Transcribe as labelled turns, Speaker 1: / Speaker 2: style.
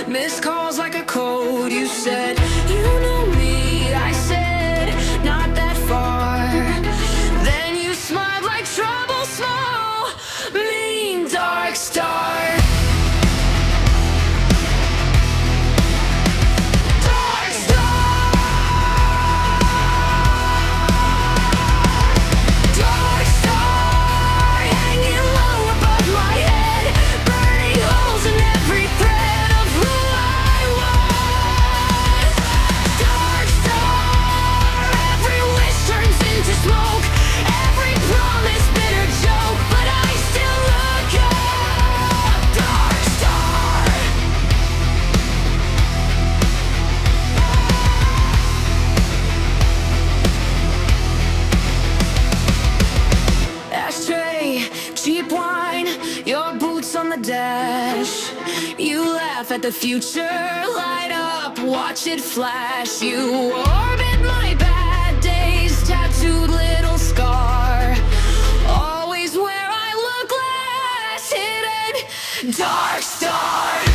Speaker 1: Missed calls like a code. You said you know me. I said not that far. Then you smiled like trouble small. Mean dark star. Cheap wine, your boots on the dash. You laugh at the future, light up, watch it flash. You orbit my bad days, tattooed little scar. Always where I look last, hidden dark star.